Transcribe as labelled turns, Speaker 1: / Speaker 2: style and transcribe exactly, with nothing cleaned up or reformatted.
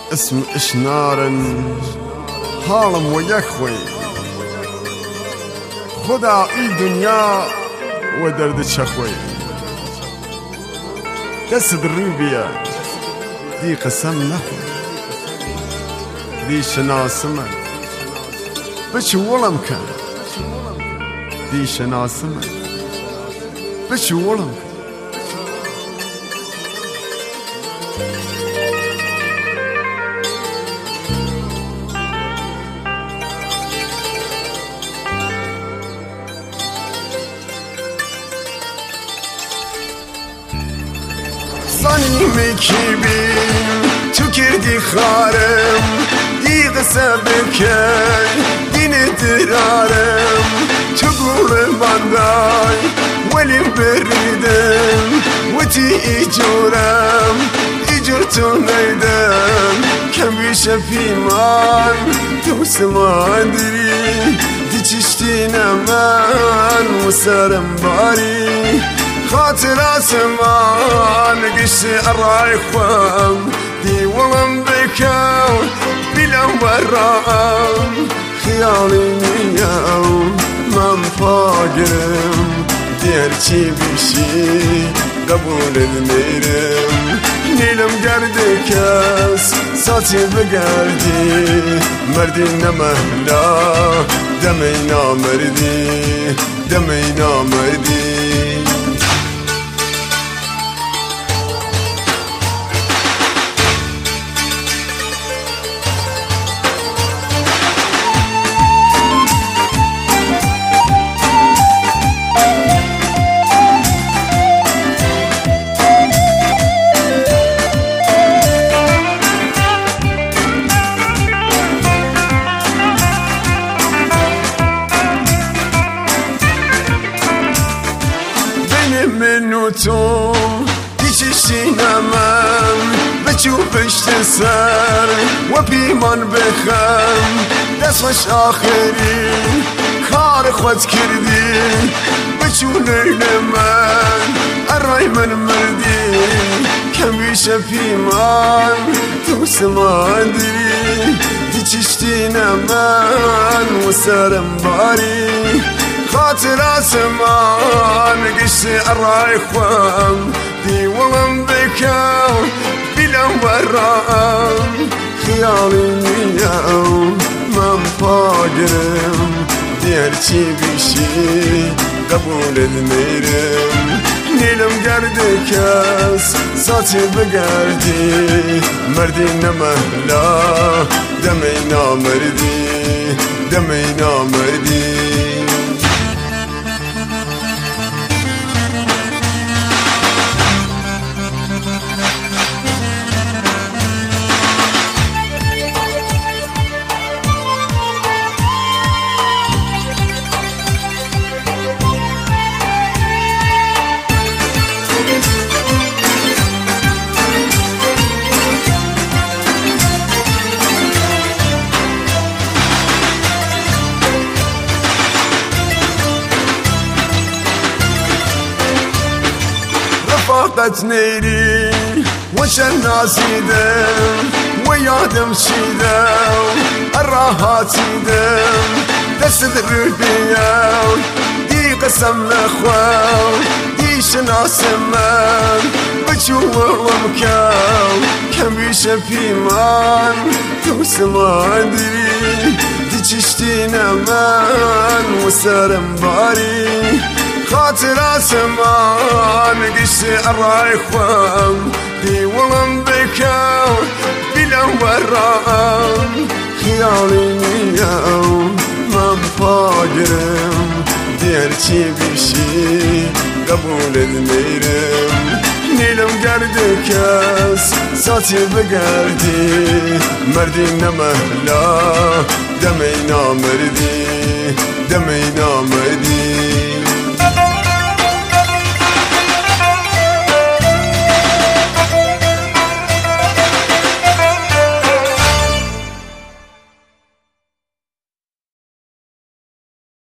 Speaker 1: اسم اشنارن حالم و یخوی خدا ای دنیا و درد چخوی دست رو بیا دی قسم نخوی دی شناسمن بچه ولم کن دی شناسمن بچه ولم کن زنی میکیبیم تو کردی خارم دی قصه بکن دین درارم تو گول بندای ولی بریدم و تی ایجورم ایجور تو نیدم کم بیشه پیمان تو سمان دیری دی چشتی نمن و سرم باری خاطر آسمان قشي الرايخوام دي ولم بكاو بلا ورام خيالي نياو ما مفاقرم ديرتي بشي قبول الميرم نيلم قرد كاس صوتي بقردي مردي نمهلا دمينا مردي دمينا مردي منو تو دیچشی نمم بچو پشت سر و پیمان بخم دست خوش آخری کار خود کردی بچو لیل من ارای من مردی کم بیشه پیمان تو سمان دیری دیچشتی نمم و سرم باری خاطر آسمان قشي الرايخوام دي ولم بكاو بلا ورام خيالي نياو ما مفاقرم ديرتي بشي قبول الميرم نيلم قرد كاس صوتي بقردي مردي نمهلا دمينا مردي دمينا مردي فقط نيري وش الناس يدم ويادم شيدم الراحات يدم دست الربيع دي قسم اخوان دي شناس من بجوا ومكاو كم بيشه فيمان تو سمان دي دي چشتي نمان وسرم باري خاطر آسمان قشي الرايخوام دي ولم بكاو بلا ورام خيالي نياو ما مفاقرم ديرتي بشي قبول الميرم نيلم قرد كاس صوتي بقردي مردي نمهلا دمينا مردي دمينا مردي